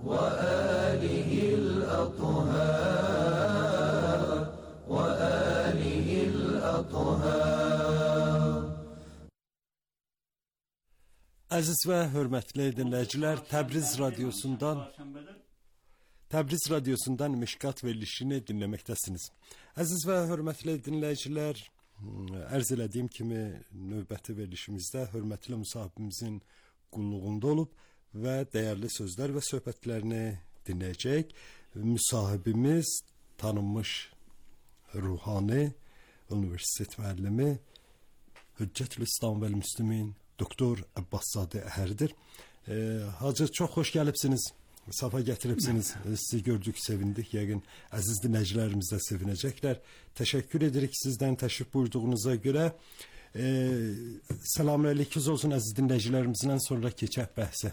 وآله الأطهار وآله الأطهار. Əziz və hörmətli dinləyicilər, Təbriz Radyosu'ndan Mişkat verilişini dinləməkdəsiniz. Əziz və hörmətli dinləyicilər, ərz elədiyim kimi növbəti verilişimizdə hörmətli müsahibimizin qulluğunda olub və dəyərli sözlər və söhbətlərini dinləyəcək. Müsahibimiz tanınmış ruhani universitet müəllimi Hüccətül-İslam və Müslümin Doktor Abbaszadə Əhərdir. Hacı, çox xoş gəlibsiniz. Safa gətiribsiniz. Sizi gördük, sevindik. Yəqin əziz dinləyicilərimiz də sevinəcəklər. Təşəkkür edirik sizdən təşrif buyurduğunuza görə. Selamünaleyküm olsun əziz dinləyicilərimizdən sonra keçək bəhsə.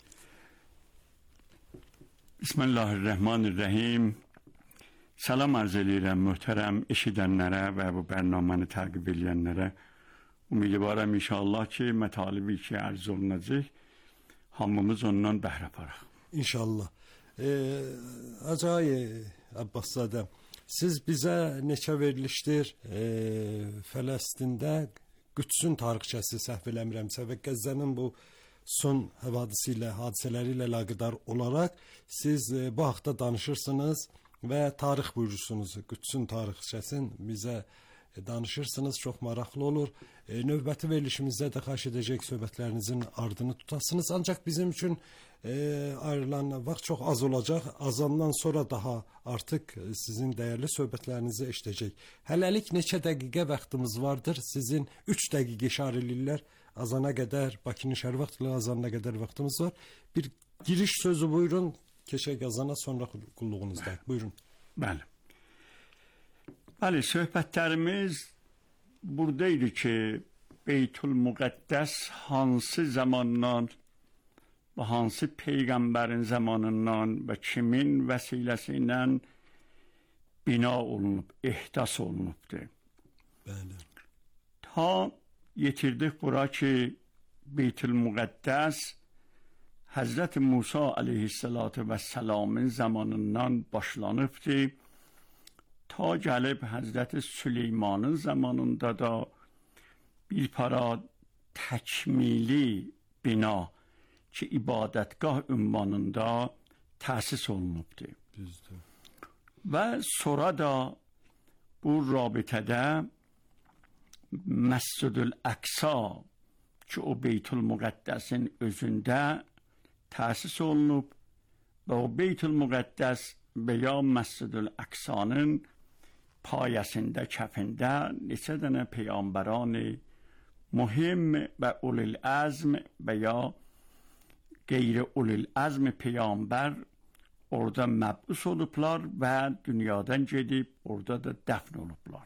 Bismillahirrahmanirrahim. Salam arz edirəm möhtərəm eşidənlərə və bu bərnaməni təqib edənlərə. Umidivaram inşallah ki mətalibi ki arz olunacaq, hamımız ondan bəhrə aparaq. İnşallah. Hacı Abbaszadə, siz bizə neçə verilişdir Fələstində Qüdsün tarixçəsi səhv eləmirəmsə və Qəzzənin bu son hadisələri ilə əlaqədar olaraq siz bu haqda danışırsınız və tarix buyurursunuz. Qüdsün tarixçəsini bizə danışırsınız, çox maraqlı olur. Növbəti verilişimizdə də xahiş edəcək söhbətlərinizin ardını tutasınız. Ancaq bizim üçün ayrılan vaxt çox az olacaq. Azandan sonra daha artıq sizin dəyərli söhbətlərinizi eşidəcək. Hələlik neçə dəqiqə vaxtımız vardır? Sizin 3 dəqiqə işarə edirlər. Azana qədər, Bakının şəhər vaxtı azanına qədər vaxtımız var. Bir giriş sözü buyurun. Keçək azana, sonra qulluğunuzda. Buyurun. Bəli. Bəli, söhbətlərimiz buradaydı ki, Beytül-Müqəddəs hansı zamandan və hansı peyğəmbərin zamanından və kimin vəsiləsi ilə bina olunub, ehdas olunubdur. Bəli. Ta yetirdik bura ki, Beytül-Müqəddəs Həzrət Musa aleyhissalatu və səlamın zamanından başlanıbdır. Ta gəlib Həzrət Süleymanın zamanında da bir para təkmili bina ki, ibadətgah ünvanında təsis olunubdur. Düzdür. Və sonra da bu rabitədə Məscidül Əqsa ki, o Beytül-Müqəddəsin özündə təsis olunub və o Beytül-Müqəddəs və ya Məscidül Əqsanın payəsində, kəfində neçə dənə peyğəmbərani mühim və ulul əzm və ya qeyri ulul əzm peyğəmbər orada məbus olublar və dünyadan gedib orada da dəfn olublar.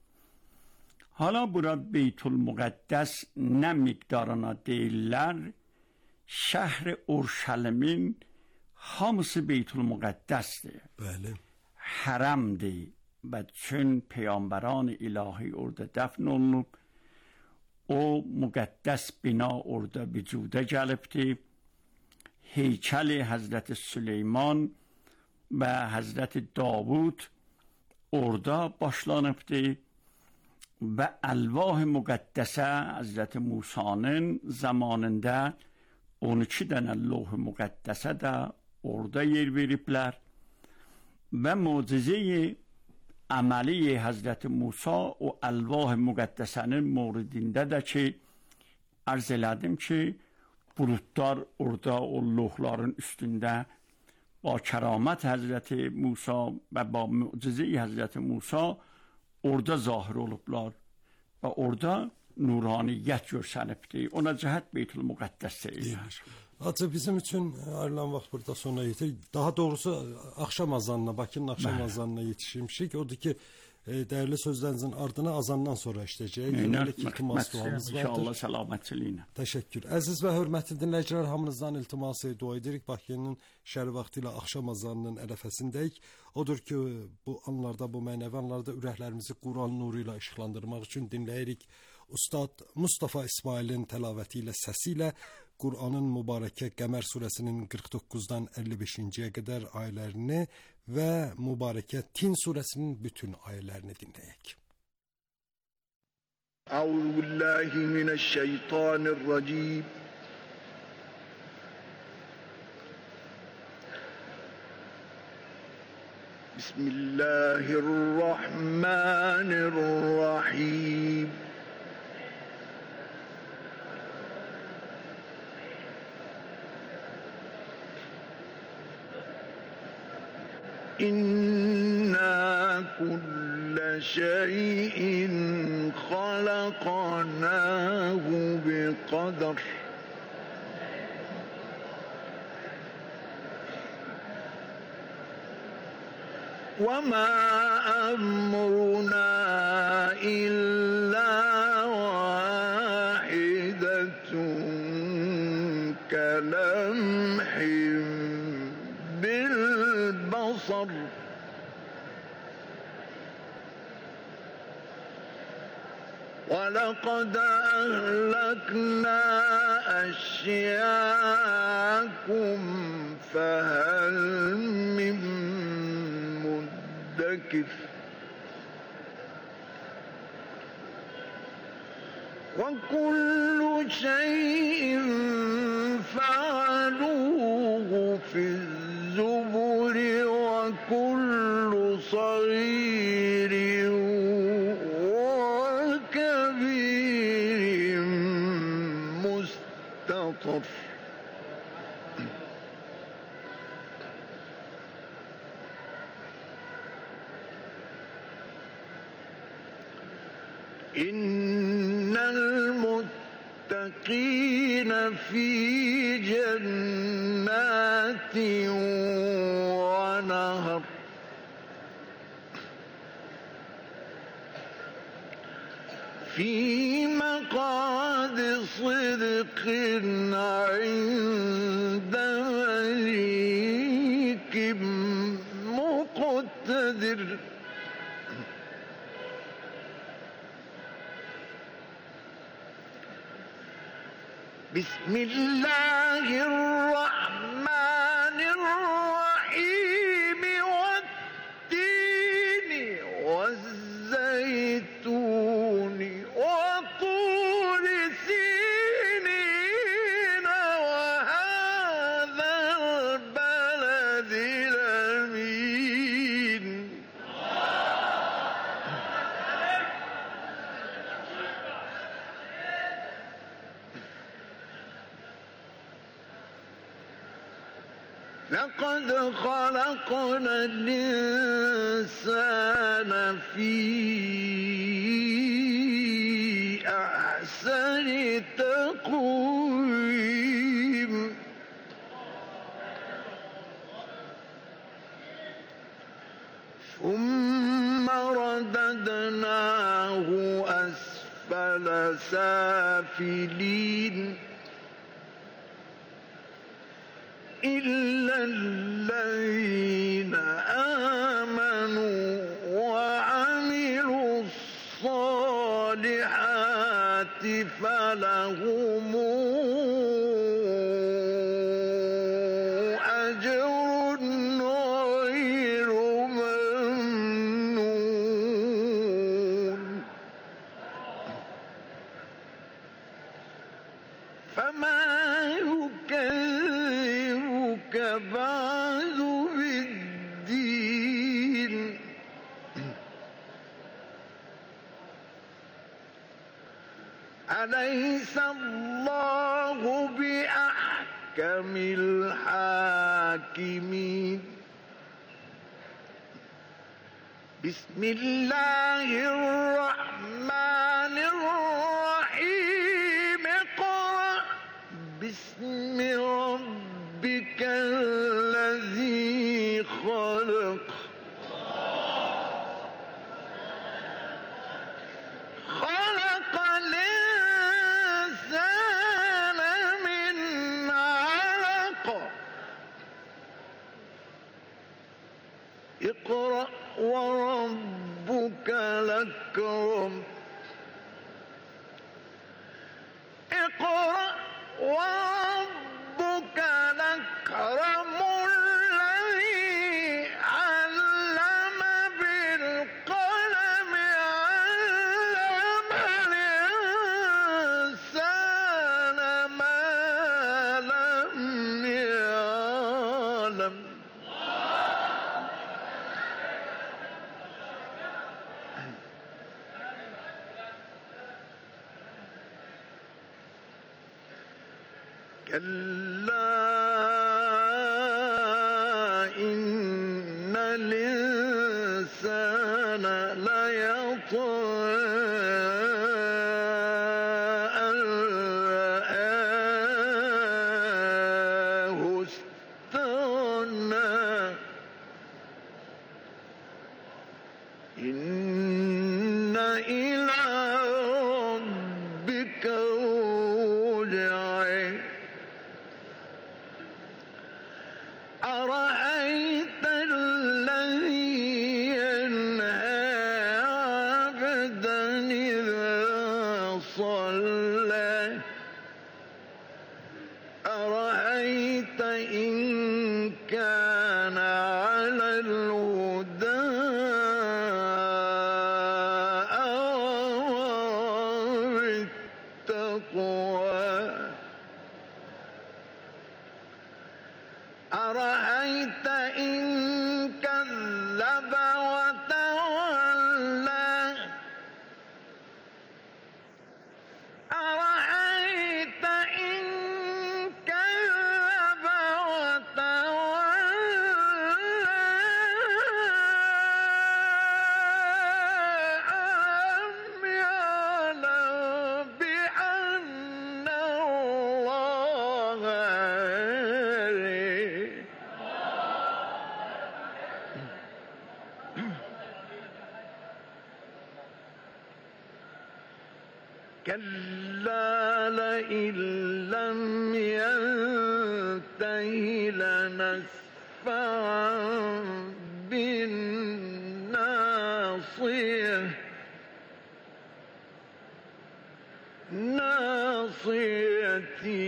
Hala bura Beytül-Müqəddəs nə miqdarına deyirlər? Şəhər Urşəlimin hamısı Beytül-Müqəddəsdir. Bəli. Hərəmdir və çün peyğəmbərان ilahi orada dəfn olunub. O müqəddəs bina orada vücuda gəlibdir. Heykəli Həzrət Süleyman və Həzrət Davud orada başlanıbdır və əlvah müqəddəsə Həzrət Musanın zamanında 12 dənə lövh-i müqəddəsə də orada yer veriblər və mucize-i əməli Həzrət Musa o əlvah müqəddəsənin moridində də ki, ərz elədim ki, bulutlar orada o lövhların üstündə با کرامت حضرت موسی و با معجزه حضرت موسی orada zahir olublar və orada nuraniyət görsənibdir. Ona cəhət Beytül-Müqəddəs deyirlər. Hacı, bizim üçün ayrılan vaxt burada sona yetir. Daha doğrusu axşam azanına, Bakının axşam azanına yetişmişik. Odur ki, dəyərli sözlərinizin ardına azandan sonra işləyəcək. İltimas duamız vardır. İnşallah səlamətçiliyinə. Təşəkkür. Əziz və hörmətli dinləyicilər, hamınızdan iltimas dua edirik. Bakının şəhər vaxtı ilə axşam azanının ərəfəsindəyik. Odur ki, bu anlarda, bu mənəvi anlarda ürəklərimizi Quran nuru ilə işıqlandırmaq üçün dinləyirik. Ustad Mustafa İsmailin təlavəti ilə, səsi ilə Qur'anın mübarəkə Qəmər surəsinin 49-dan 55-ciyə qədər ayələrini və mübarəkə Tin surəsinin bütün ayələrini dinləyək. Əuzu billahi mineşşeytanirracim. Bismillahirrahmanirrahim. İnna kulle şeyin halaknahu biqadar. وَمَا أَمْرُنَا إِلَّا وَاحِدَةٌ كَلَمْحٍ بِالْبَصَرِ وَلَقَدْ أَهْلَكْنَا أَشْيَاءَكُمْ فَهَلْ مِن مدكر وكل شيء فعلوه في الزبر وكل صغير وكبير مستطر إن المتقين في جنات ونهر في مقعد صدق عند مليك مقتدر بسم الله الرحمن الرحيم والتين والزيتون وطور سينين وهذا البلد الأمين لقد خلقنا الإنسان في أحسن تقويم ثم رددناه أسفل سافلين إلا الذين آمنوا وعملوا الصالحات فلهم أجر غير ممنون فما يكذبك بعد بالدين أليس الله بأحكم الحاكمين بسم الله الرحمن الرحيم اقرأ باسم ربك الذي خلق خلق الإنسان من علق اقرأ وربك الأكرم اقرأ وسلم. كلا إن الإنسان ليطغى أن رآه استغنى إن إلى ربك رجعا. أرأيت الذي ينهى عبدا إذا صلى أرأيت إن كان على الهدى أو التقوى أرأيت إن كذب وتولى أرأيت إن كذب وتولى ألم يعلم بأن الله كلا لئن لم ينته لنسفعا بالناصية ناصية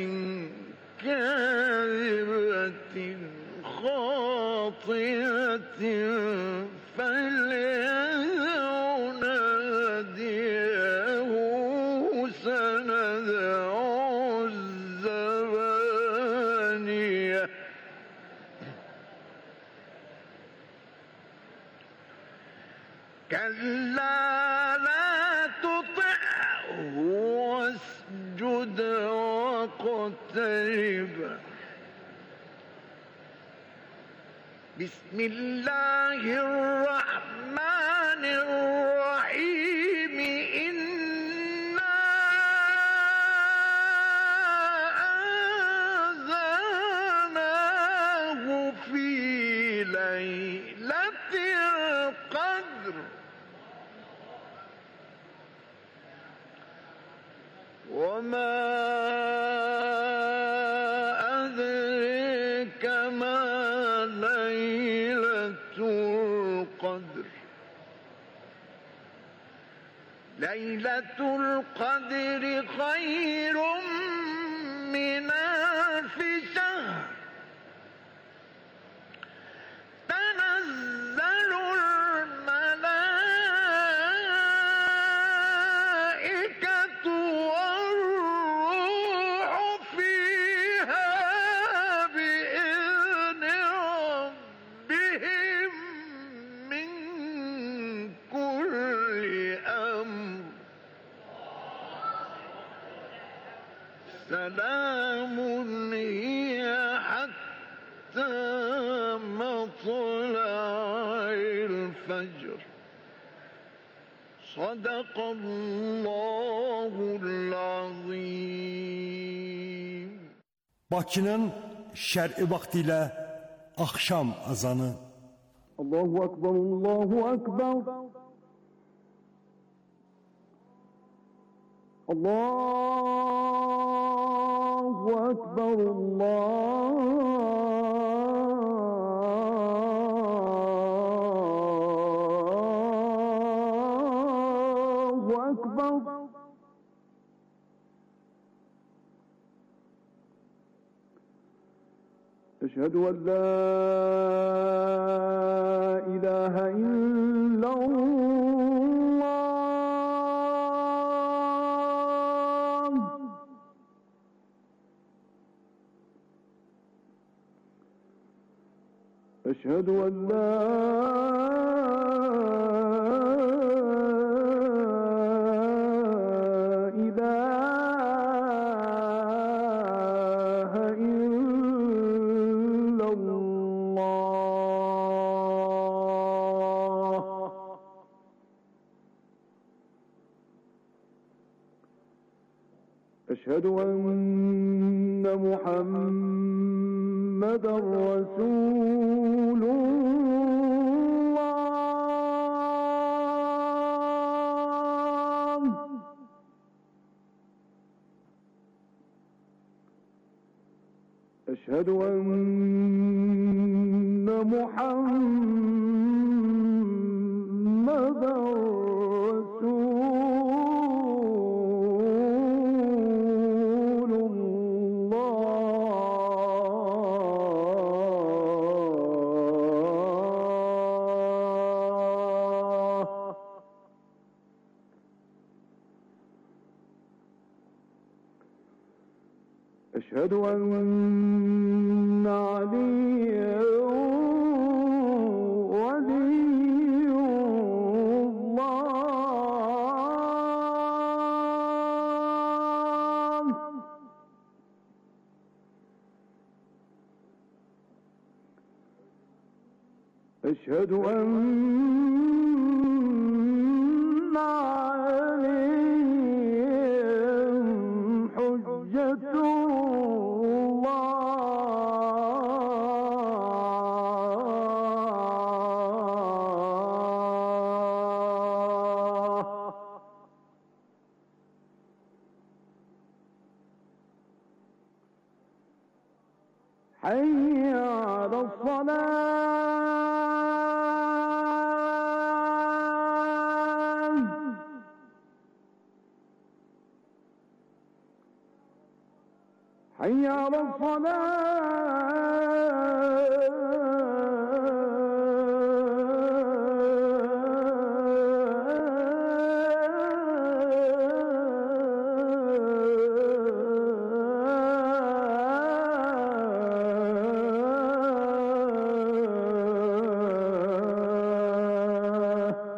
كاذبة خاطئة فليدع ناديه سندع الزبانية كلا لا تطعه واسجد واقترب. بسم الله الرحمن الرحيم إنا أنزلناه في ليلة القدر وما أدريك ما ليلة القدر. ليلة القدر خير من ألف شهر تنزل الملائكة والروح فيها بإذن ربهم من كل أمر سلام هي حتى مطلع الفجر. صدق الله العظيم. Bakının şərqi vaxtilə axşam azanı. Allahu Ekber, Allahu Ekber. Allahu Ekber, Allahu Ekber. أشهد أن لا إله إلا الله. أشهد أن لا إله إلا الله. أشهد أن محمدًا رسول الله. أشهد أن محمدًا رسول الله. أشهد أن عليا ولي الله. أشهد أن عليهم حجة الله. حي على الصلاة. حي على الصلاة.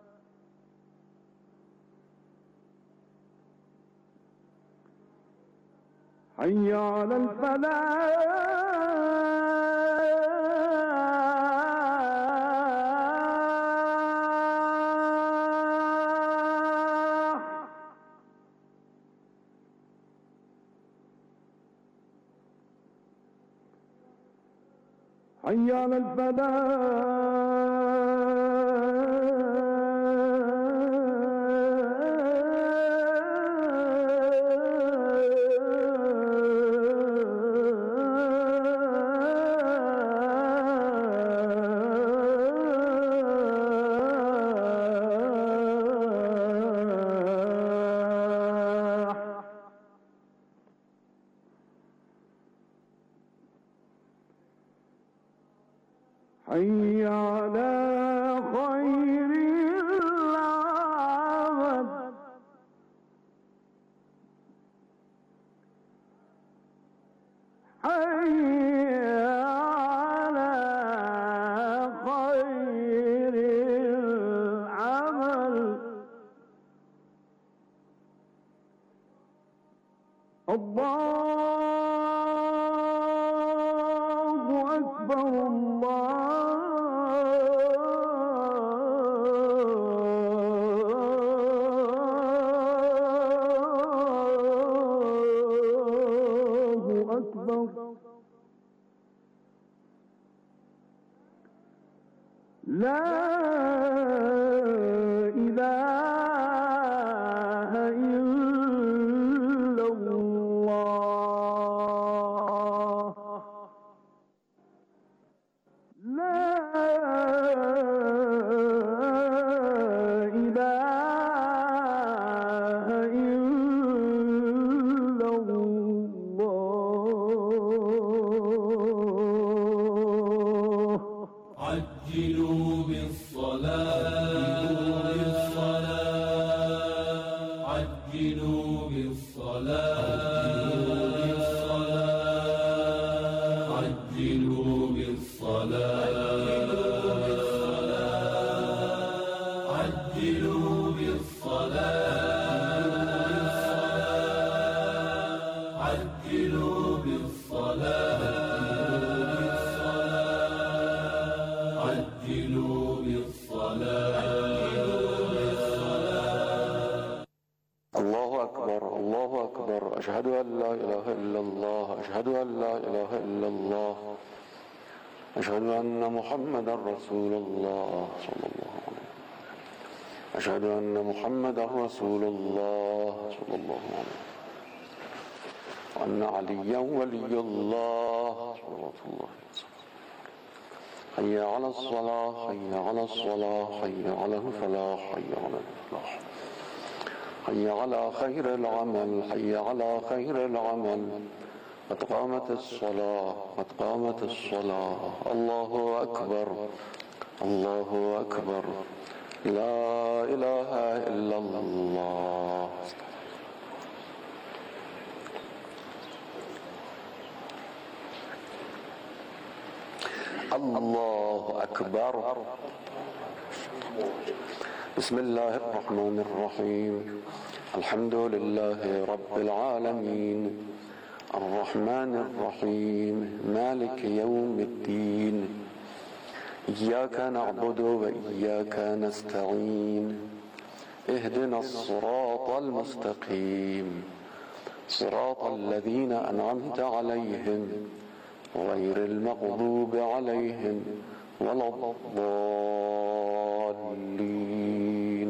حي على الفلاح. حي على الفلاح. حي على خير العمل. حي على خير العمل. الله أكبر. الله أكبر. لا إله إلا الله. لا إله إلا الله. عجلوا بالصلاة عجلوا بالصلاة عجلوا بالصلاة عجلوا بالصلاة عجلوا بالصلاة عجلوا بالصلاة. الله أكبر الله أكبر، أشهد أن لا إله إلا الله، أشهد أن لا إله إلا الله، أشهد أن محمدا رسول الله صلى الله عليه وسلم، أشهد أن محمدا رسول الله صلى الله عليه وسلم، وأن عليا ولي الله صلى الله عليه وسلم. حي على الصلاة حي على الصلاة حي على الفلاح حي على الفلاح، حي على خير العمل حي على خير العمل، قد قامت الصلاة قد قامت الصلاة. الله أكبر الله أكبر، لا إله إلا الله. الله أكبر. بسم الله الرحمن الرحيم، الحمد لله رب العالمين، الرحمن الرحيم، مالك يوم الدين، إياك نعبد وإياك نستعين، اهدنا الصراط المستقيم، صراط الذين أنعمت عليهم غير المغضوب عليهم ولا الضالين.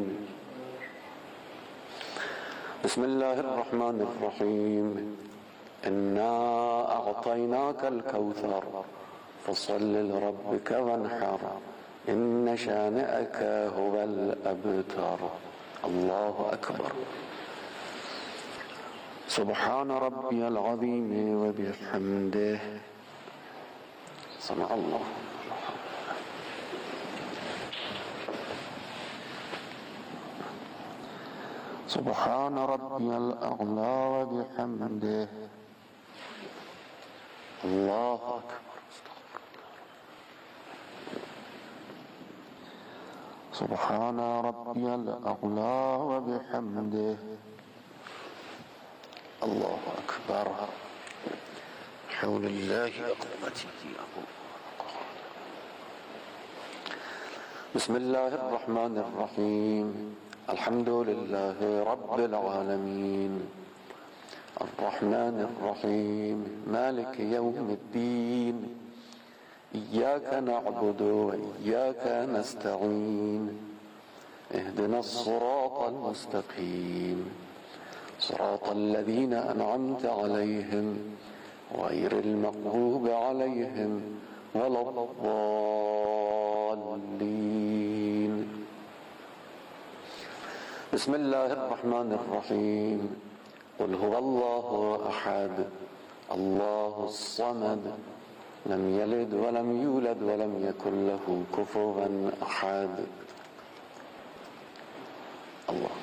بسم الله الرحمن الرحيم، إنا أعطيناك الكوثر فصل لربك وانحر، إن شانئك هو الأبتر. الله أكبر. سبحان ربي العظيم وبحمده. سمع الله. سبحان ربي الأعلى وبحمده. الله أكبر. سبحان ربي الأعلى وبحمده. الله أكبر. حول الله وقوته. بسم الله الرحمن الرحيم، الحمد لله رب العالمين، الرحمن الرحيم، مالك يوم الدين، إياك نعبد وإياك نستعين، اهدنا الصراط المستقيم، صراط الذين أنعمت عليهم غير المغضوب عليهم ولا الضالين. بسم الله الرحمن الرحيم، قل هو الله أحد الله الصمد لم يلد ولم يولد ولم يكن له كفوا أحد. الله.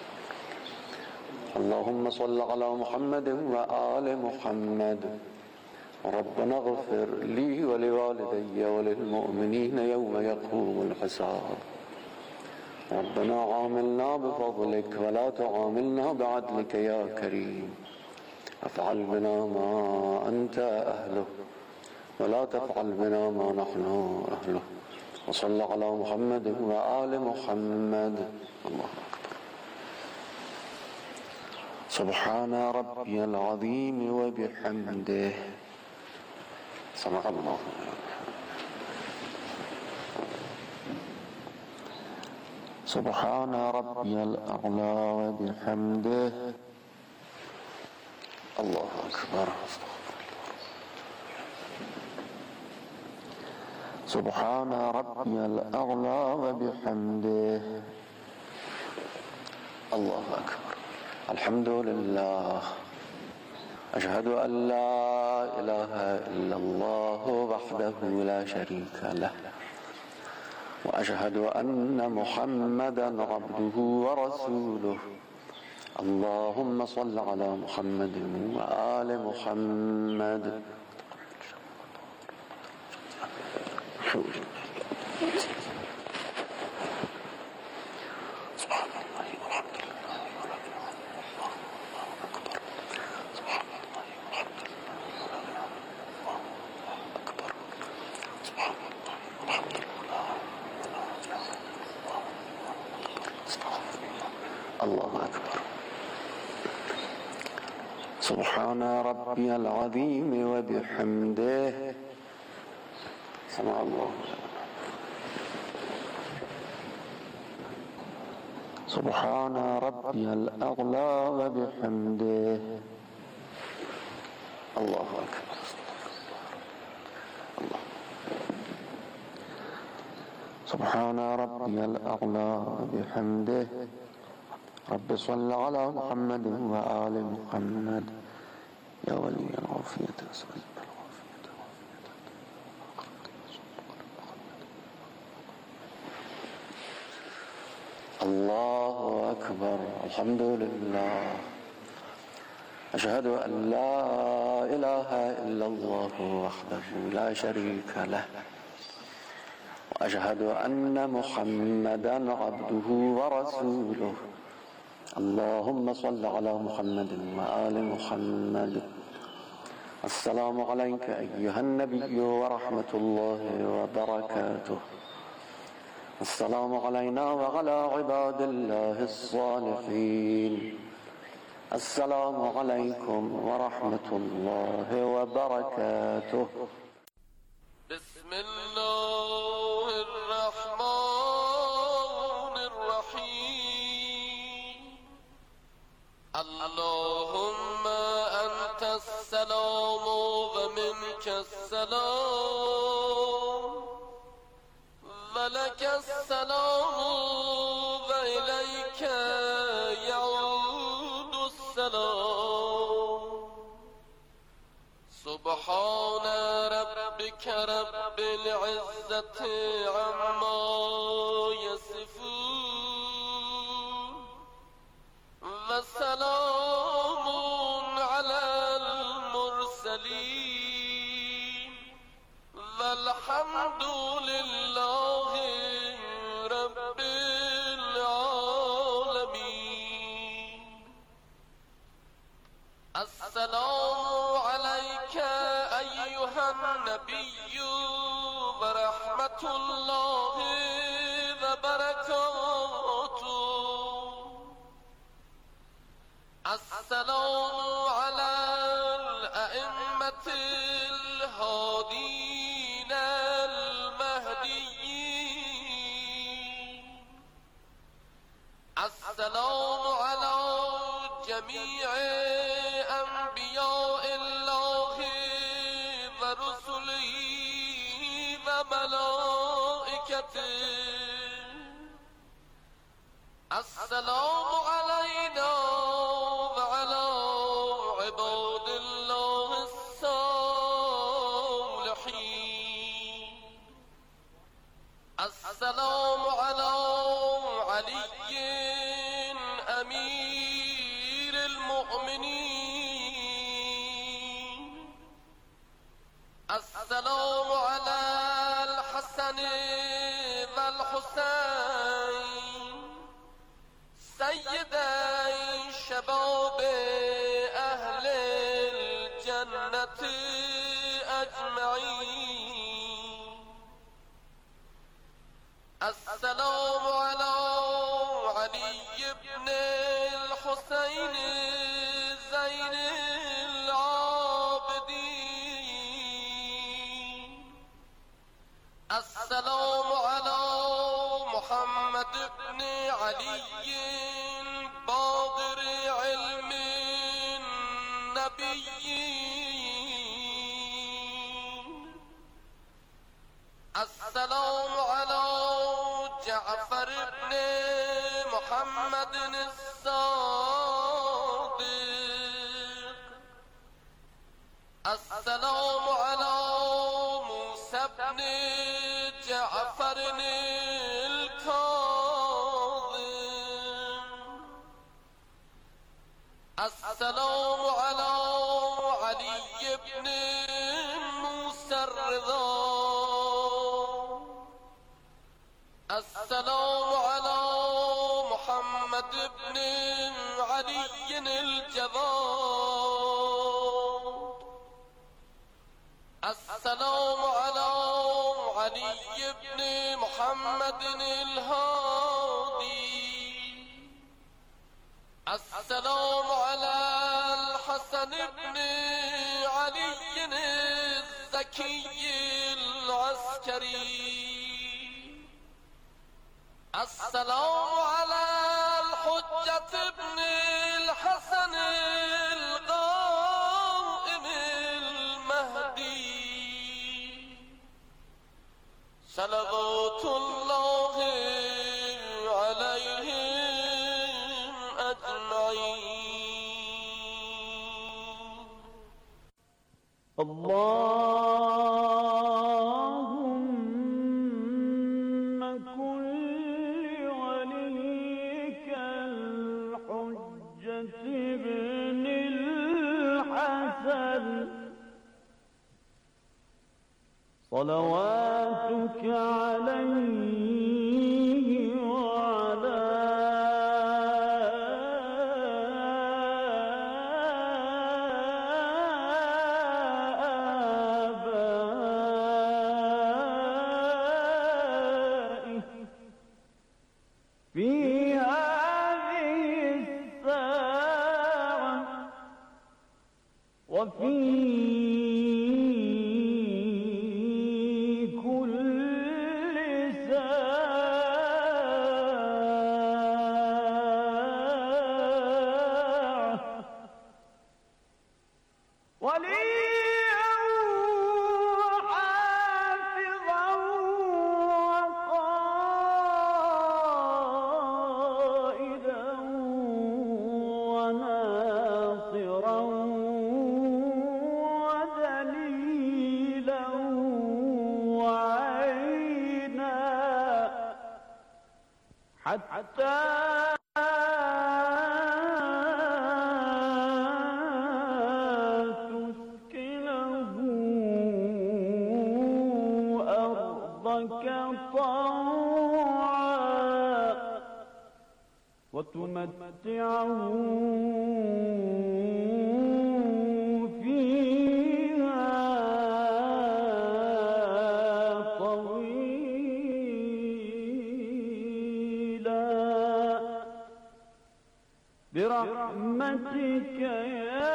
اللهم صل على محمد وآل محمد. ربنا اغفر لي ولوالدي وللمؤمنين يوم يقوم الحساب. ربنا عاملنا بفضلك ولا تعاملنا بعدلك يا كريم. افعل بنا ما أنت أهله ولا تفعل بنا ما نحن أهله. وصل على محمد وآل محمد. الله أكبر. سبحان ربي العظيم وبحمده. سمع الله. سبحان ربي الأعلى وبحمده. الله أكبر. سبحان ربي الأعلى وبحمده. الله أكبر. الحمد لله. أشهد أن لا إله إلا الله وحده لا شريك له، وأشهد أن محمدا عبده ورسوله. اللهم صل على محمد وآل محمد. الله أكبر. سبحان ربي العظيم وبحمده سمع الله. سبحان ربي الأعلى وبحمده الله أكبر. الله. سبحان ربي الأعلى وبحمده. رب صل على محمد وآل محمد يا ولي العافية أسألك العافية. الله أكبر. الحمد لله. أشهد أن لا إله إلا الله وحده لا شريك له وأشهد أن محمدا عبده ورسوله. اللهم صل على محمد وآل محمد. السلام عليك أيها النبي ورحمة الله وبركاته. السلام علينا وعلى عباد الله الصالحين. السلام عليكم ورحمة الله وبركاته. بسم الله الرحمن الرحيم. اللهم أنت السلام ومنك السلام ولك السلام وإليك يعود السلام. سبحان ربك رب العزة عما يصفون وسلام على المرسلين والحمد لله رب العالمين. السلام عليك أيها النبي ورحمة الله وبركاته. السلام على الأئمة الهادين المهديين. السلام على جميع أنبياء الله ورسله وملائكته. السلام علينا وعلى عباد الله الصالحين. السلام على علي أمير المؤمنين. السلام على الحسن والحسين سيدي شباب أهل الجنة أجمعين. السلام على علي بن الحسين زين العابدين. السلام على محمد بن علي باقر علم النبيين. السلام على جعفر بن محمد الصادق. السلام على موسى بن جعفر الكاظم. السلام على علي بن موسى الرضا. محمد بن علي الجواد السلام على علي بن محمد الهادي السلام على الحسن بن علي الزكي العسكري السلام على الحجة بن الحسن القائم المهدي صلوات الله عليهم أجمعين. اللهم كن لوليك الحجة ابن الحسن صلواتك عليه وعلى آبائه في هذه الساعة وفي كل ساعة وليا وحافظا وقائدا وناصرا ودليلا وعينا حتى تسكنه أرضك طوعا وتمتعه فيها طويلا برحمتك يا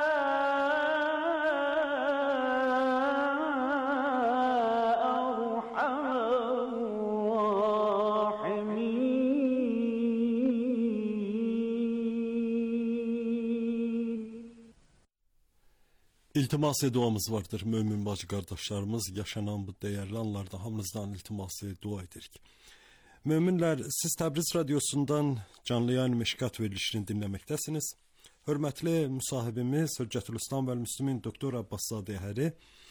أرحم الراحمين. İltimas duamız vardır mömin bacı qardaşlarımız, yaşanan bu dəyərli anlarda hamınızdan iltiması dua edirik. Möminlər, siz Təbriz radiosundan canlı yayın Meşkat verilişini dinləməkdəsiniz. Hörmətli müsahibimiz Hüccətülislam və Müslümin Doktor Abbas Zadəhəri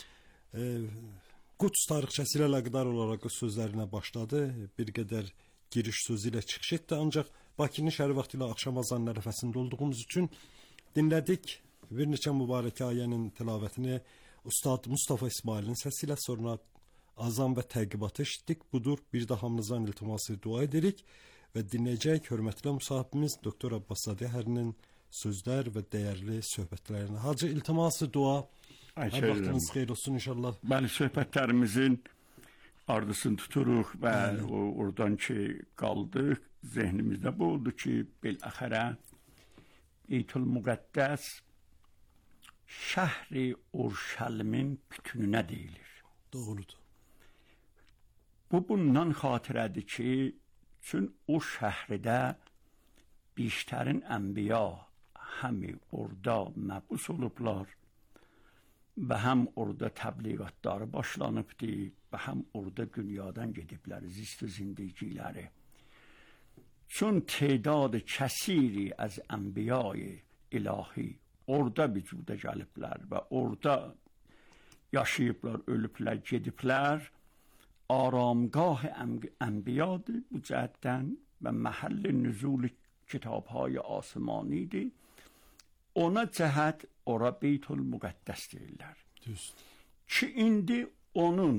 Quds tarixçəsi ilə əlaqədar olaraq sözlərinə başladı. Bir qədər giriş sözü ilə çıxış etdi, ancaq Bakının şəhər vaxtı ilə axşam azan ərəfəsində olduğumuz üçün dinlədik. Bir neçə mübarək ayənin tilavətini Ustad Mustafa İsmailin səsi ilə, sonra azan və təqibatı eşitdik. Budur, bir də hamınızdan iltiması dua edirik və dinləyəcək hörmətli müsahibimiz Doktor Abbas Zadəhərinin sözlər və dəyərli söhbətlərini. Hacı, iltiması dua. Hər vaxtınız xeyir olsun inşallah. Bəli, söhbətlərimizin ardısını tuturuq və oradan ki qaldıq, zehnimizdə bu oldu ki, biləxərə Beytül Müqəddəs şəhri Urşəlimin bütününə deyilir. Doğrudur. Bu bundan xatirədir ki, çün o şəhridə biştərin ənbiya həmi orada məbus olublar və həm orada təbliğatları başlanıbdı və həm orada dünyadan gediblər zist-i zindiciləri. Çün tədadı kəsiri az ənbiyayı ilahi orada vücuda gəliblər və orada yaşayıblar, ölüblər, gediblər. Aramgah ənbiyadır bu cəhətdən və məhəll nüzul kitabهای آسمانیdir. Ona cəhət ora Beytül Müqəddəs deyirlər. Düzdür. Ki indi onun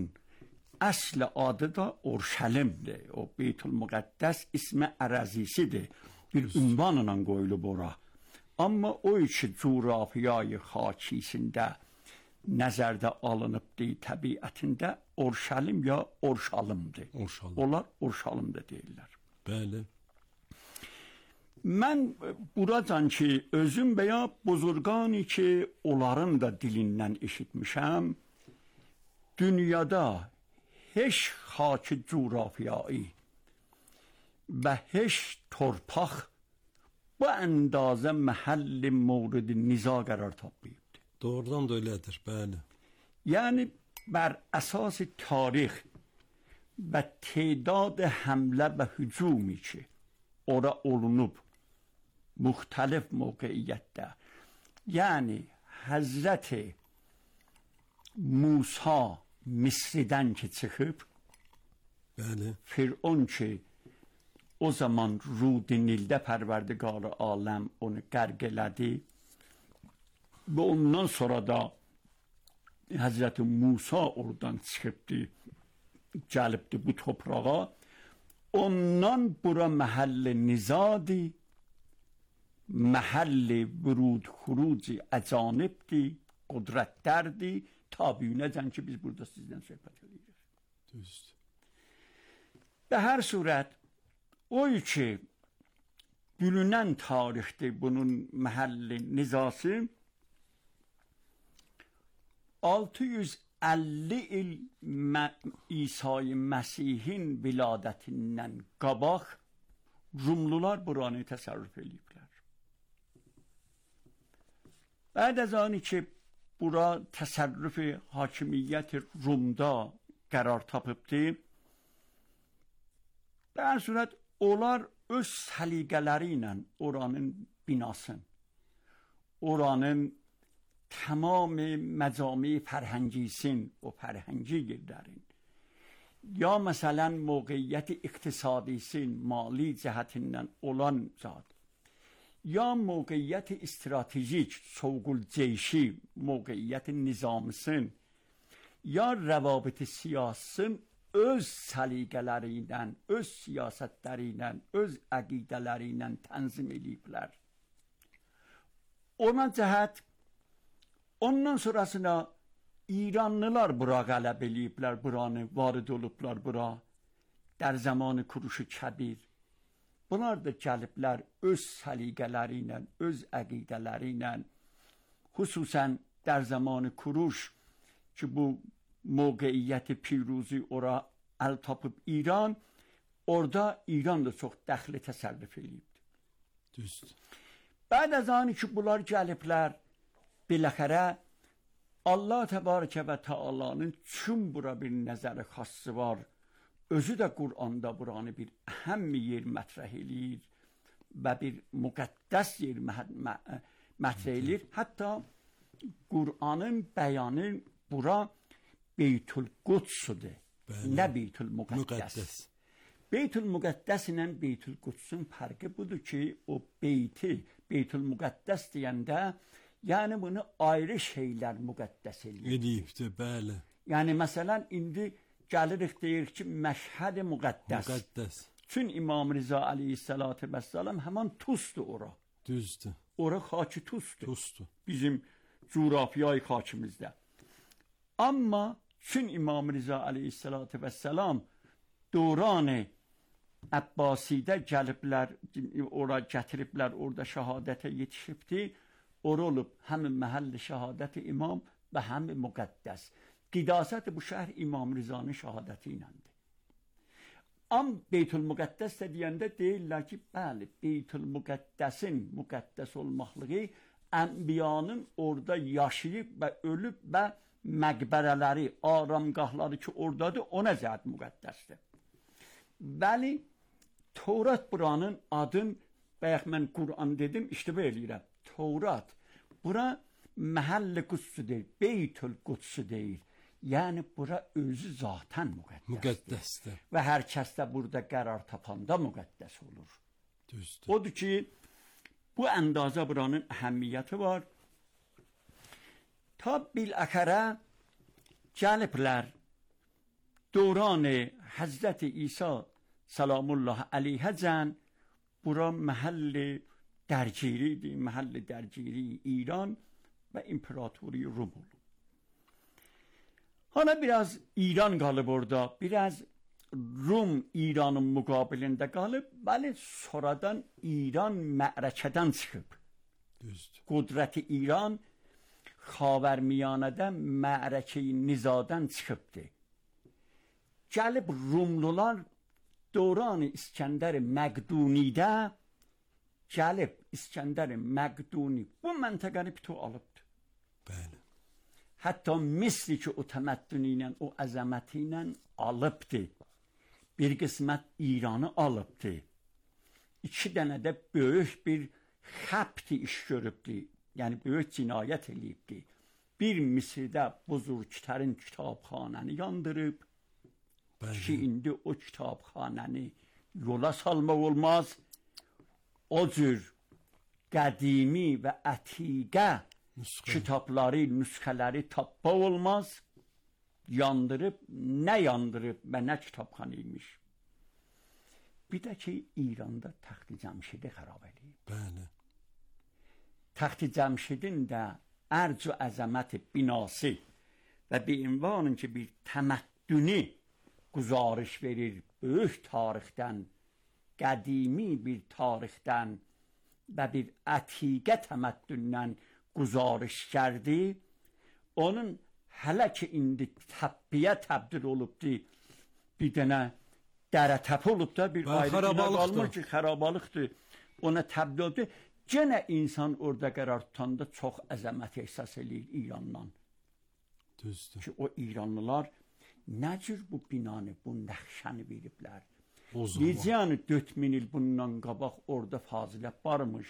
əsl adı da Urşəlimdir. O Beytül Müqəddəs ismi ərəzisidir. bir ünvanla qoyulub ora. Amma o iki coğrafiyayı xakisində nəzərdə alınıbdı təbiətində Orşalim ya Orşalımdır. Orşalım. Onlar Orşalımda deyirlər. Bəli. Mən buracan ki özüm və ya buzurqani ki onların da dilindən eşitmişəm. Dünyada heç xaki coğrafiyayı və heç torpaq bu əndazə məhəlli mövrid niza qərar tapmayıbdır. Doğrudan da öylədir, bəli. Yəni bər əsas tarix və تعداد həmlə və hücumi ki ora olunub müxtəlif mövqeyiyyətdə. Yəni Həzrəti Musa Misridən ki çıxıb, bəli. Firon ki o zaman Rud Nildə Pərverdigar-ı aləm onu qərq elədi və ondan sonra da Həzrəti Musa oradan çıxıbdı, gəlibdi bu toprağa. Ondan bura məhəlli nizadı, məhəlli vurud xuruci əcanibdi, qudrətlərdi, tabiinəcən ki biz burada sizdən söhbət edirik. Düzdür. Və hər surət o ki bilinen tarihte bunun məhəlli nizası 650 il İsa-i Məsih'in viladətindən qabaq Rumlular buranı təsərrüf ediblər. Bəd az ani ki bura təsərrüf-i hakimiyyət Rumda qərar tapıbdı. Hər surət onlar öz səliqələri ilə oranın binasın, oranın tamam məcami fərhəngisin, o fərhəngi yerlərin, ya məsələn mövqeyiyyət iqtisadisin, mali cəhətindən olan zat, ya mövqeyiyyət istratejik, soğul ceyşi, mövqeyiyyət nizamısın, ya rəvabit siyasın öz səliqələri ilə, öz siyasətləri ilə, öz əqidələri ilə tənzim ediblər. Ona cəhət, ondan sonrasına İranlılar bura qələb ediblər, buranı varid olublar bura, در zamanı kuruşu kəbir. Bunlar da gəliblər öz səliqələri ilə, öz əqidələri ilə, xüsusən در zamanı kuruş ki bu موقعیت پیروزی اورا التاپب ایران orada İran da çox dəxli təsərrüf edibdi. Düzdür. Bəd az ani ki bunlar gəliblər, biləxərə Allah təbarəkə və Teala'nın çün bura bir nəzəri xası var. Özü də Qur'anda buranı bir əhəm yer mətrəh eləyir və bir müqəddəs yer mətrəh eləyir. Hətta Qur'anın bəyanı bura Beytül Quds'udur. Nə Beytül Müqəddəs. Beytül Müqəddəs ilə Beytül Quds'un fərqi budur ki, o beyti, Beytül Müqəddəs deyəndə, yəni bunu ayrı şeylər müqəddəs eləyir. Eləyibdir, bəli. Yəni məsələn, indi gəlirik deyir ki, Məşhəd-i Müqəddəs. Müqəddəs. Çün İmam Rıza aleyhissalatü vesselam həman Tuzdur ora. Düzdür. Ora xaki Tuzdur. Tuzdur. Bizim coğrafiyayı xakimizdə. Amma çün İmam Rıza aleyhissalatü vesselam döranı Əbbasidə gəliblər, ora gətiriblər, orada şəhadətə yetişibdi. Ora olub həmin məhəlli şəhadəti imam və həmin müqəddəs. Qidasət bu şəhər İmam Rızanın şəhadəti iləndir. Beytül Müqəddəs də deyəndə deyirlər ki, bəli, Beytül Müqəddəsin müqəddəs olmaqlığı ənbiyanın orada yaşayıb və ölüb və məqbərələri, aramgahları ki oradadır, ona zət müqəddəsdir. Bəli, Tevrat buranın adın, bəyək mən Qur'an dedim, iştibah eləyirəm. Tevrat, bura məhəlli Qudsu deyil, Beytül Qudsu deyil. Yəni, bura özü zatən müqəddəsdir. Müqəddəsdir. Və hər kəs də burada qərar tapanda müqəddəs olur. Düzdür. Odur ki, bu əndazə buranın əhəmmiyyəti var. Ta biləxərə gəliblər döran Həzrəti İsa salamullah əleyhəcən bura məhəll dərgiridir, məhəll dərgiri İran və İmparatoriya Rum olub. Hala biraz İran qalıb orada, biraz Rum İranın müqabilində qalıb, bəli, sonradan İran mə'rəkədən çıxıb. Düzdür. Qudrəti İran Xavərmiyanədə mə'rəkəyi nizadan çıxıbdır. Gəlib Rumlular dövrani İskəndər Məqdunidə gəlib İskəndər Məqduni bu məntəqəni bütöv alıbdır. Bəli. Hətta Misri ki o təməddünü ilə, o əzəməti ilə alıbdır. Bir qismət İranı alıbdır. 2 dənə də böyük bir xəbti iş görübdür. Yəni böyük cinayət eləyibdir. Bir Misirdə Buzurgtərin kitabxanəni yandırıb. Ki indi o kitabxanəni yola salmaq olmaz. O cür qədimi və ətiqə kitabları, nüsxələri tapmaq olmaz. Yandırıb, nə yandırıb və nə kitabxanıymış. Bir də ki, İranda Təxti Cəmşidi xarab eləyib. Bəli. Təxti Cəmşidin də ərc-ü əzəməti binası və bir ünvanın ki, bir təməddünü quzarış verir böyük tarixdən, qədimi bir tarixdən və bir ətiqə təməddündən quzarış gəldi. Onun hələ ki indi təbbiyə təbdil olubdur. Bir dənə dərə təpə olubdur, bir ayrı bina qalmır ki, xərabalıqdır. Ona təbdil olubdur. Yenə insan orada qərar tutanda çox əzəmət ehsas eləyir İrandan. Düzdür. Ki o İranlılar nə cür bu binanı, bu nəxşəni veriblər. Necə yəni 4000 il bundan qabaq orada fazilə varmış.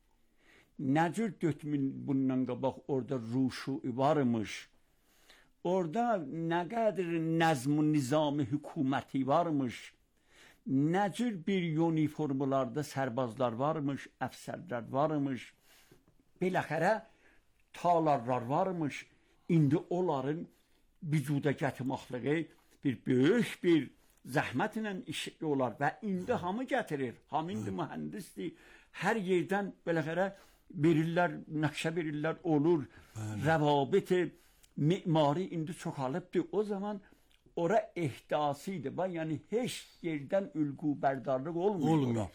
Nə cür 4000 il bundan qabaq orada ruşu varmış. Orada nə qədər nəzm-i nizam-ı hökuməti varmış. Nə cür bir uniformlarda sərbazlar varmış, əfsərlər varmış. Beləxərə talarlar varmış. İndi onların vücuda gətirməkliyi bir böyük bir zəhmətlə işi olar və indi hamı gətirir. Hamı indi mühəndisdir. Hər yerdən beləxərə verirlər, nəqşə verirlər, olur. Rəvabit mimari indi çoxalıbdır. O zaman ora ehdasıydı. Yəni heç yerdən ülqü bərdarlıq olmuyor.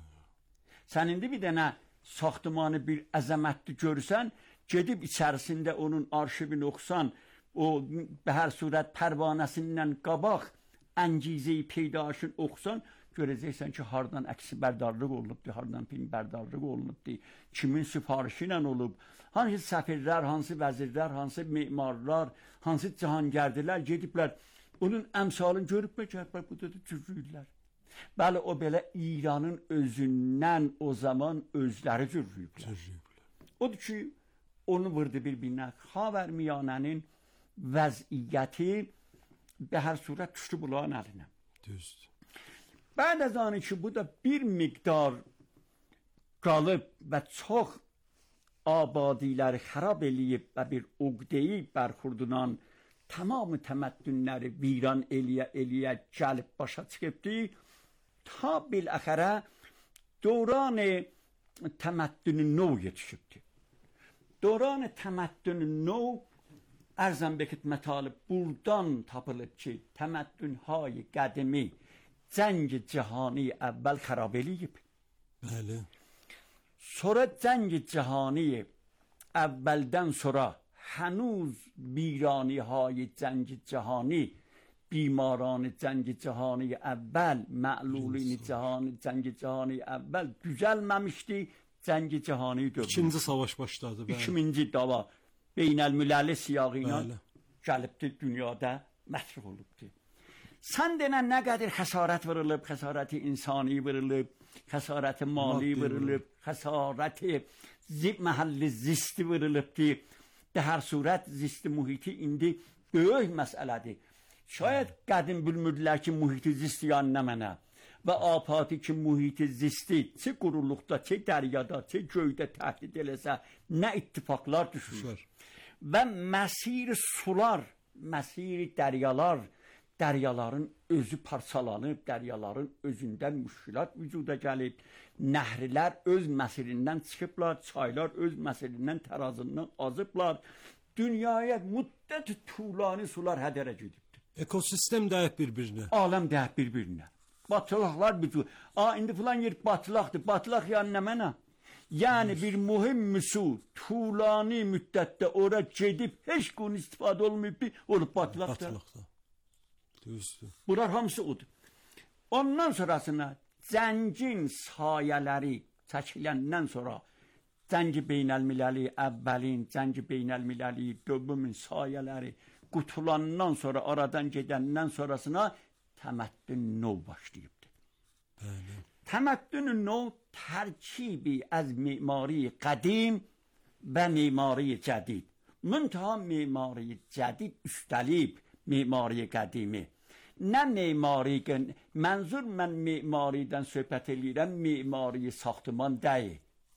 Sən indi bir dənə saxtımanı bir əzəmətli görsən, gedib içərisində onun arşivini oxusan, o hər surət pərvanəsindən qabaq əngizəyi peydaşın oxusan, görəcəksən ki, hardan əksi bərdarlıq olunubdur, hardan film bərdarlıq olunubdur, kimin sifarişi ilə olub, hansı səfirlər, hansı vəzirlər, hansı mimarlar, hansı cihangərdilər gediblər, onun əmsalını görüb məkərlər, bu da cürrüyürlər. Bəli, o belə İranın özündən o zaman özləri cürrüyüblər. Odur ki, onu vurdu bir-birinə. Xavərmiyanənin vəziyyəti به هر صورت düşdü bulağın əlinə. Düzdür. Bəd az anı ki, bu da bir miqdar qalıb və çox abadiləri xarab eləyib və bir uqdeyi bərxurdunan tamamı təməddünləri viran eləyə gəlib başa çıxıbdır. Ta biləxərə dövran təməddünü nov yetişibdir. Dövran təməddünü nov ərzən be xidmət buradan tapılıb ki, təməddünhay qədimi cəng-i cihani əvvəl xarab eləyib. Bəli. Sonra cəng-i cihani əvvəldən sonra hənuz biranihay cəng-i cihani, bimaran cəng-i cihani əvvəl, məlulin cəng-i cihani əvvəl düzəlməmişdi, cəng-i cihani dövrdü. İkinci savaş başladı. Bəli. 2000-ci dava beynəlmüləli siyağı ilə gəlibdir, dünyada mətruf olubdur. Sən denən nə qədər xəsarət vurulub, xəsarəti insani vurulub, xəsarəti mali vurulub, xəsarəti məhəlli zisti vurulubdur. Də hər surət zisti mühiti indi böyük məsələdir. Şayət qədim bilmirdilər ki, mühiti zisti yəni nə mənə və apati ki, mühiti zisti çi quruluqda, çi dəryada, çi göydə təhdid eləsə, nə ittifaqlar düşür. Və məsir sular, məsir dəryalar dəryaların özü parçalanıb, dəryaların özündən müşkilat vücuda gəlib, nəhrlər öz məsirindən çıxıblar, çaylar öz məsirindən tərazından azıblar, dünyaya müddət tulani sular hədərə gedibdir. Ekosistem dəyib bir-birinə. Aləm dəyib bir-birinə. Batılaqlar bütün. İndi filan yer batılaqdır. Batılaq yəni nə mənə? Yəni bir mühim su tulani müddətdə ora gedib heç gün istifadə olmayıb, olub batılaqdır. Batılaqda. Düzdür. Bunlar hamısı odur. Ondan sonrasına zəngin sayələri çəkiləndən sonra Zəngi beynəlmiləli əvvəlin, Zəngi beynəlmiləli dövbümün sayələri qutulandan sonra, aradan gedəndən sonrasına təməddün nov başlayıbdır. Bəli. Təməddün nov tərkibi az mimari qədim və mimari cədid. Müntəha mimari cədid üstəlib mimari qədimi. Nə mimari, mənzur mən mimaridən söhbət edirəm, mimari saxtıman deyil.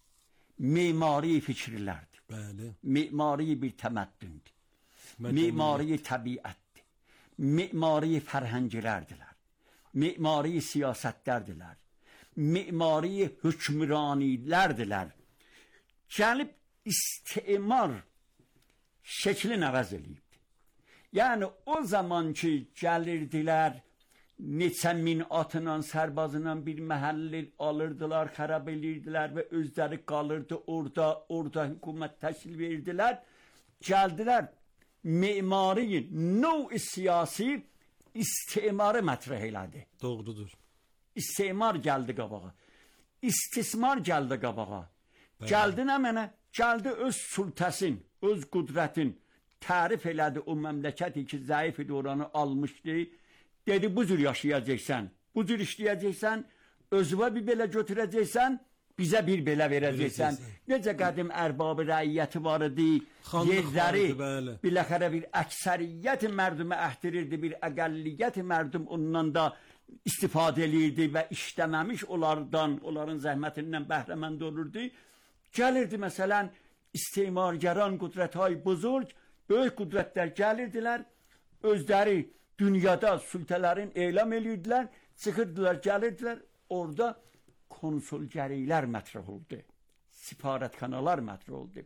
Mimari fikirlərdir. Bəli. Mimari bir təməddündür. Mimari təbiətdir. Mimari fərhənglərdirlər. Mimari siyasətlərdirlər. Mimari hökmranilərdirlər. Gəlib istimar şəklini əvəz eləyibdir. Yəni o zaman ki gəlirdilər, neçə min atla, sərbazla bir məhəlli alırdılar, xərab edirdilər və özləri qalırdı orada hökumət təşkil verdilər. Gəldilər, mimari növ siyasi istimarı mətrəh elədi. Doğrudur. İstimar gəldi qabağa. İstismar gəldi qabağa. Gəldi nə mənə? Gəldi öz sultəsin, öz qudrətin tərif elədi o məmləkəti ki, zəif idi, oranı almışdı. Dedi, bu cür yaşayacaqsan, bu cür işləyəcəksən, özüvə bir belə götürəcəksən, bizə bir belə verəcəksən. Necə qədim ərbab-ı rəiyyəti var idi, yerləri, biləxərə bir əksəriyyət mərdümə əhdirirdi, bir əqəlliyyət mərdüm ondan da istifadə edirdi və işləməmiş onların zəhmətindən bəhrəmənd olurdu. Gəlirdi, məsələn, istimargəran qudrət-های buzurg, böyük qudrətlər gəlirdilər, özləri dünyada sultələrin elam edirdilər, çıxırdılar, gəlirdilər, orada konsulgərilər mətrəh oldu, sifarətxanalar mətrəh oldu.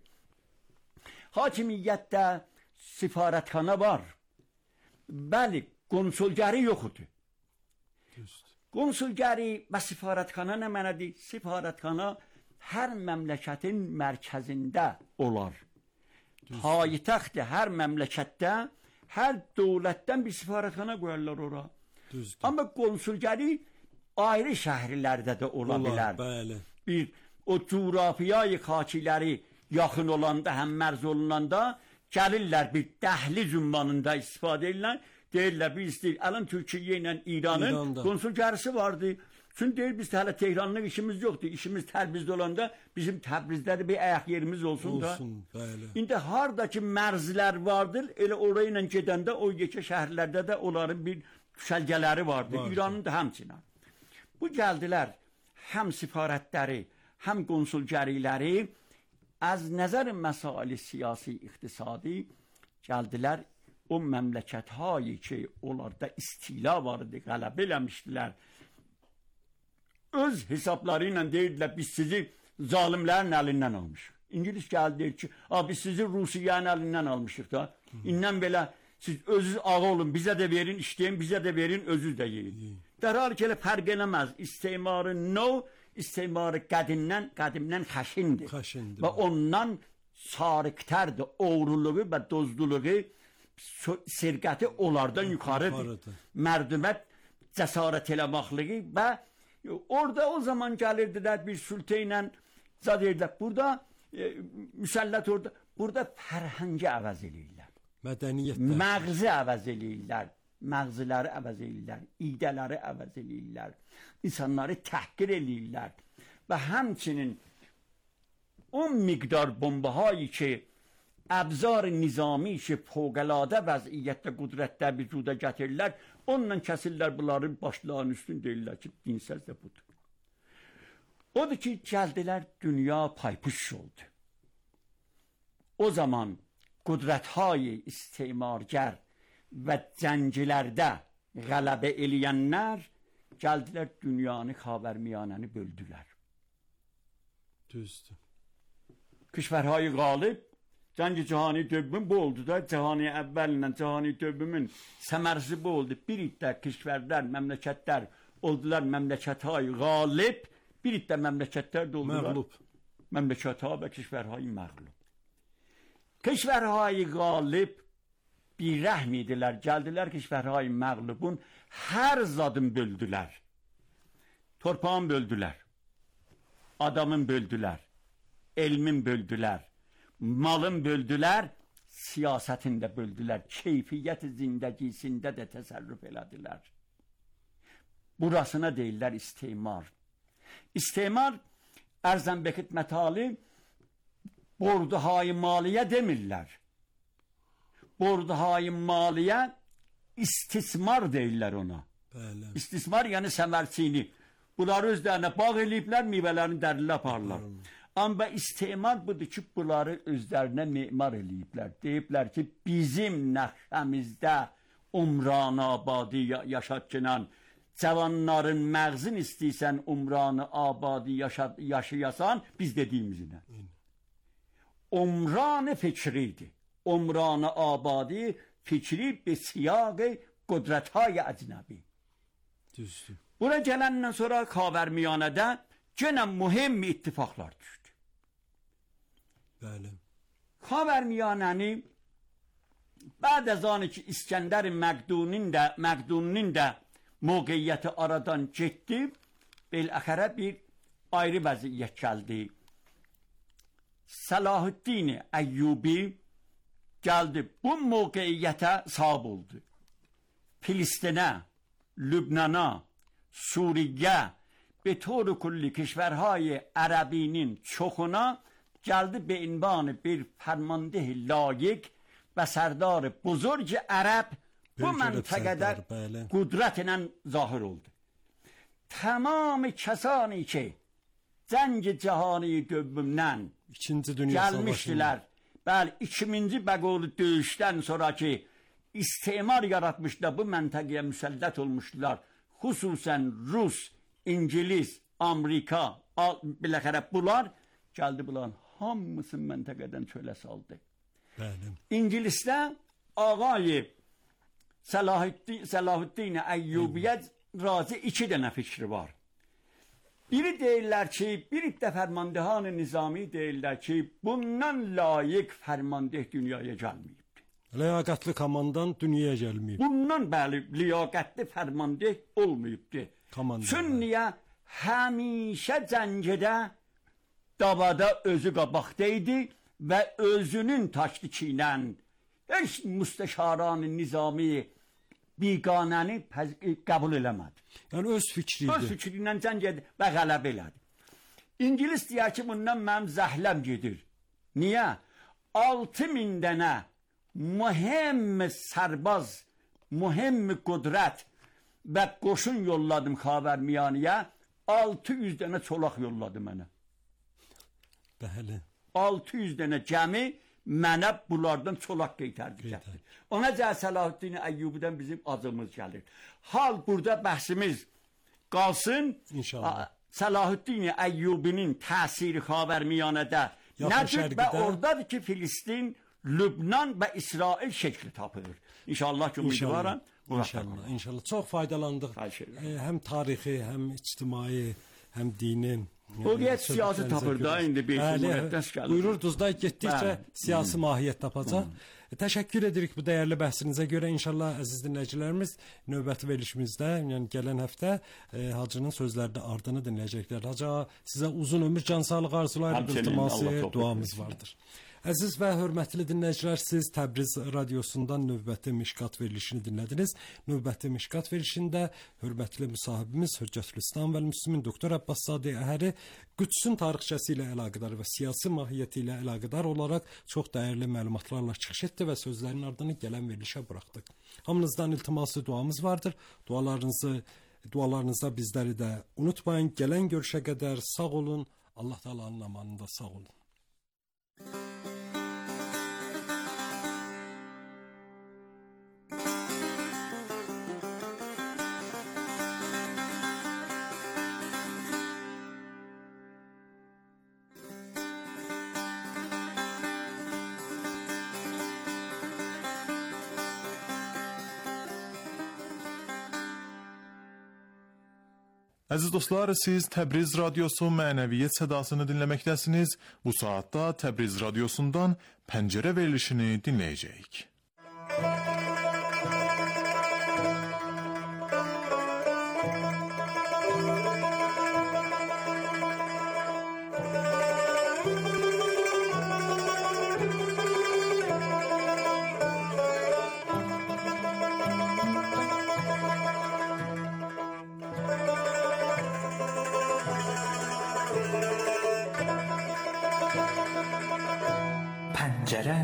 Hakimiyyətdə sifarətxana var, bəli, konsulgəri yoxdur. Konsulgəri və sifarətxana nə mənədir? Sifarətxana hər məmləkətin mərkəzində olar. Payitaxtdır hər məmləkətdə, hər dövlətdən bir sifarətxana qoyarlar ora. Düzdür. Amma konsulgəri ayrı şəhərlərdə də ola bilər. Bəli. Bir o coğrafiyayı xakiləri yaxın olanda, həm mərz olunanda gəlirlər bir dəhliz ünvanında istifadə edirlər. Deyirlər, biz deyil, ələn Türkiyə ilə İranın konsulgərisi vardı. Çünki deyir, biz hələ Tehranlıq işimiz yoxdur. İşimiz Təbrizdə olanda bizim Təbrizdədir bir ayaq yerimiz olsun da. Bəli. İndi haradakı mərzlər vardır, elə orayla gedəndə o yekə şəhərlərdə də onların bir düşəlgələri vardır. İranın da həmçinin. Bu gəldilər, həm sifarətləri, həm konsulgəriləri az nəzər məsail siyasi, iqtisadi gəldilər. O məmləkət-های ki, onlarda istila vardı, qələbə eləmişdilər. Öz hesabları ilə deyirdilər, biz sizi zalimlərin əlindən almışıq. İngilis gəldi, deyir ki, biz sizi Rusiyanın əlindən almışıq da. İndən belə siz özünüz ağa olun, bizə də verin, işləyin, bizə də verin, özünüz də yeyin. Dərhal ki, elə fərq eləməz. İstimarı növ, istimarı qədimdən xəşindir. Və ondan sarıqtərdir, oğruluğu və dozluluğu, sirqəti onlardan yuxarıdır. Mərdümət, cəsarət eləmaqlığı və orada o zaman gəlirdilər bir sultə ilə zad edirlər. Burada müsəllət orada, burada fərhəngi əvəz eləyirlər. Mədəniyyətlər. Məğzi əvəz eləyirlər. Məğziləri əvəz eləyirlər. İdələri əvəz eləyirlər. İnsanları təhqir eləyirlər. Və həmçinin o miqdar bombahayı ki, əbzar nizami ki, fövqəladə vəziyyətdə, qudrətdə vücuda gətirirlər, onunla kəsirlər bunların başlarının üstün deyirlər ki, dinsəz də budur. Odur ki, gəldilər, dünya paypuş oldu. O zaman qudrət-های istimargər və zəncilərdə qələbə eləyənlər gəldilər dünyanı, xavərmiyanəni böldülər. Düzdür. Kişvərhay qalib Cəng-i Cahani dövbün bu oldu da, Cahani əvvəlinlə Cahani dövbümün səmərsi bu oldu. Bir iddə kişvərlər, məmləkətlər oldular məmləkət-hay qalib, bir iddə məmləkətlər də oldular Məğlub. məmləkət-hay və kişvərhay məğlub. Kişvərhay qalib bir rəhm idilər, gəldilər kişvərhay məğlubun hər zadın böldülər. Torpağın böldülər, adamın böldülər, elmin böldülər, malın böldülər, siyasətin də böldülər, keyfiyyət zindəgisində də təsərrüf elədilər. Burasına deyirlər istimar. İstimar, ərzən bekit mətali, borduhay maliyə demirlər. Borduhay maliyə istismar deyirlər ona. Bəli. İstismar yəni səmərçini. Bunları özlərinə bağ eləyiblər, meyvələrini dərilə aparırlar. Amma istimar budur ki, bunları özlərinə memar eləyiblər. Deyiblər ki, bizim nəxəmizdə umran abadi yaşatçınan, cavanların məğzin istəysən umranı abadi yaşayasan, biz dediyimizlə. Umranı fikriydi. Umranı abadi fikri bi siyaqı qudrəthay əcnəbi. Düzdür. Bura gələndən sonra Xavərmiyanədə yenə mühüm ittifaqlar düşdü. Bəli. Xavərmiyanəni bəd az an ki İskəndər Məqduninin də mövqeyyəti aradan getdi, biləxərə bir ayrı vəziyyət gəldi. Salahuddin Əyyubi gəldi, bu mövqeyyətə sahib oldu. Filistinə, Lübnana, Suriyə, به طور کلی کشورهای عربینین çoxuna geldi به عنوان bir فرمانده لایق و سردار بزرگ عرب bu منطقede قدرتlə ظاهر oldu. Tamam کسانی که جنگ جهانی دومdən gelmişdiler. Bəli, ikinci bəqolu döyüşdən sonraki istimar yaratmışlar, bu məntəqəyə müsəllət olmuşdular. Xüsusən Rus, İngiliz, Amerika, biləxərə bunlar gəldi, bunların hamısı məntəqədən çölə saldı. Bəli. İngilislər ağay Salahuddin Əyyubiyə razı iki dənə fikri var. Biri deyirlər ki, bir də fərmandehan-ı nizami deyirlər ki, bundan layiq fərmandeh dünyaya gəlməyibdir. Liyaqətli komandan dünyaya gəlməyib. Bundan bəli, liyaqətli fərmandeh olmayıbdır. Çünniyə həmişə cəngədə davada özü qabaqda idi və özünün takdiki ilə heç müstəşaran-ı nizami biqanəni qəbul eləmədi. Yəni öz fikri idi. Öz fikri ilə cəngədə və qələb elədi. İngilis deyər ki, bundan mənim zəhləm gedir. Niyə? 6000 dənə mühim sərbaz, mühim qudrət və qoşun yolladım Xavərmiyaniyə, 600 dənə çolaq yolladı mənə. Bəli. 600 dənə gəmi mənə bunlardan çolaq qeytərdi. Ona görə Salahuddin Əyyubidən bizim acımız gəlir. Hal burada bəhsimiz qalsın. İnşallah. Salahuddin Əyyubinin təsiri Xavərmiyanədə nədir və oradadır ki, Filistin, Lübnan və İsrail şəkli tapır. İnşallah ki, ümidvaram. İnşallah. Çox faydalandıq. Həm tarixi, həm ictimai, həm dini. O qeyət siyasi tapır da, indi bir cumhuriyyətdən gəlir. Buyururdunuz da, getdikcə siyasi mahiyyət tapacaq. Təşəkkür edirik bu dəyərli bəhsinizə görə. İnşallah, əziz dinləyicilərimiz, növbəti verilişimizdə, yəni gələn həftə Hacının sözlərində ardını dinləyəcəklər. Hacı, sizə uzun ömür, can sağlığı arzulayırıq, iltiması, duamız vardır. Əziz və hörmətli dinləyicilər, siz Təbriz radiosundan növbəti Mişqat verilişini dinlədiniz. Növbəti Mişqat verilişində hörmətli müsahibimiz Hüccətülislam və Müslümin doktor Abbaszadə Əhəri Qüdsün tarixçəsi ilə əlaqədar və siyasi mahiyyəti ilə əlaqədar olaraq çox dəyərli məlumatlarla çıxış etdi və sözlərin ardını gələn verilişə buraxdıq. Hamınızdan iltiması duamız vardır. Dualarınızda bizləri də unutmayın. Gələn görüşə qədər sağ olun. Allah Taala'nın amanında sağ olun. Əziz dostlar, siz Təbriz Radiosu Mənəviyyət Sədasını dinləməkdəsiniz. Bu saatda Təbriz Radiosundan Pəncərə verilişini dinləyəcəyik. پنجره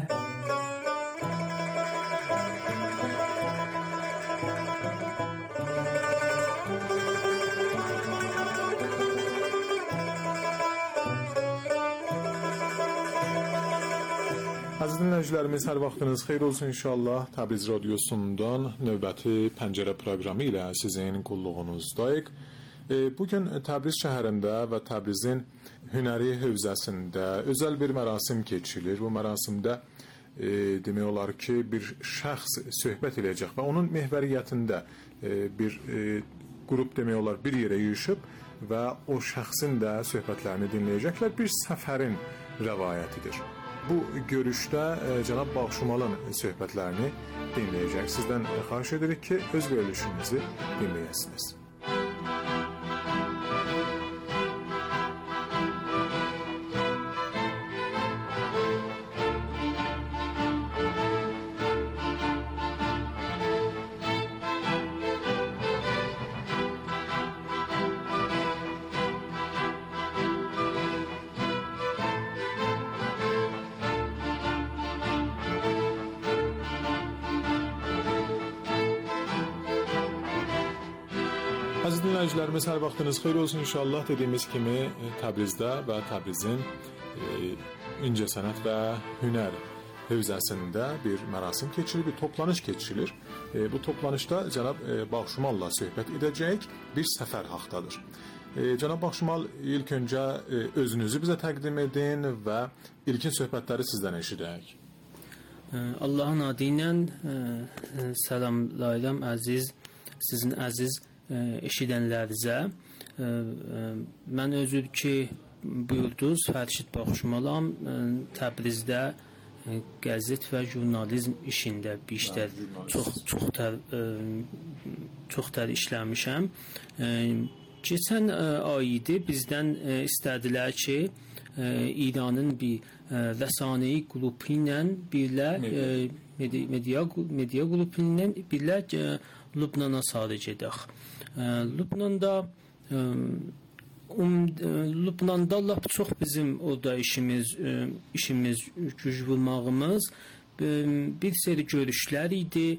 Əziz dinləyicilərimiz, hər vaxtınız xeyir olsun inşallah. Təbriz Radiosundan növbəti Pəncərə proqramı ilə sizin qulluğunuzdayıq. Bugün Təbriz şəhərində və Təbrizin hünəri hövzəsində özəl bir mərasim keçirilir. Bu mərasimdə demək olar ki, bir şəxs söhbət edəcək və onun məhvəriyyətində bir qrup demək olar bir yerə yığışıb və o şəxsin də söhbətlərini dinləyəcəklər. Bir səfərin rəvayətidir. Bu görüşdə cənab Bağşumalın söhbətlərini dinləyəcək. Sizdən xahiş edirik ki, öz verilişinizi dinləyəsiniz. Əziz dinləyicilərimiz, hər vaxtınız xeyir olsun inşallah. Dediyimiz kimi Təbrizdə və Təbrizin incəsənət və hünər hövzəsində bir mərasim keçirilir, bir toplanış keçirilir. Bu toplanışda cənab Bağşumalla söhbət edəcək bir səfər haqqındadır. Cənab Bağşumal, ilk öncə özünüzü bizə təqdim edin və ilkin söhbətləri sizdən eşidək. Allahın adı ilə salamlayıram sizin əziz eşidənlərinizə. Mən özür ki, buyurdunuz, Fərşid Bağşumalam, Təbrizdə qəzet və jurnalizm işində çoxtər işləmişəm. Keçən ay idi, bizdən istədilər ki, İranın bir rəsanəyi qrupu ilə media qrupu ilə birlə Lübnana sarı gedək. Lübnanda lap çox bizim orada işimiz güc vurmağımız bir seri görüşlər idi.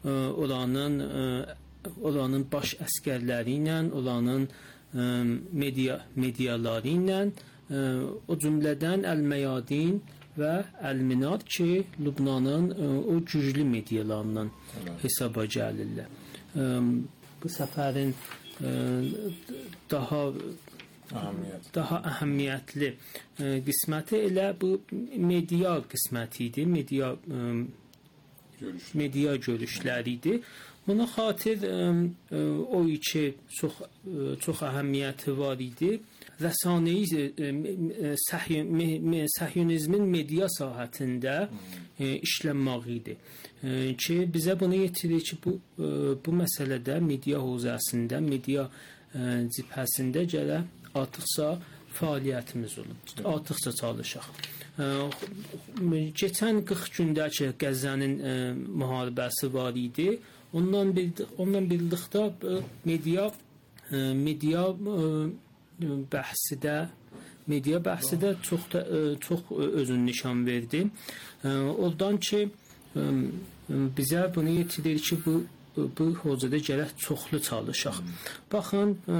Oranın baş əskərləri ilə, oranın mediaları ilə, o cümlədən Əl-Məyadin və Əl-Minar ki, Lübnanın o güclü medialarından hesaba gəlirlər. Bu səfərin daha əhəmiyyətli qisməti elə bu media qisməti idi, media görüşləri idi. Buna xatir o ki, çox əhəmiyyəti var idi. Rəsanəyi səhyonizmin media sahəsində işlənmək idi. Ki, bizə bunu yetirir ki, bu məsələdə media hövzəsində, media cibhəsində gərək artıqca fəaliyyətimiz olub, artıqca çalışaq. Keçən 40 gündə ki, Qəzzənin müharibəsi var idi. Ondan birlikdə media bəhsidə çox özünü nişan verdi. Oradan ki, bizə bunu yetirir ki, bu hövzədə gərək çoxlu çalışaq. Baxın,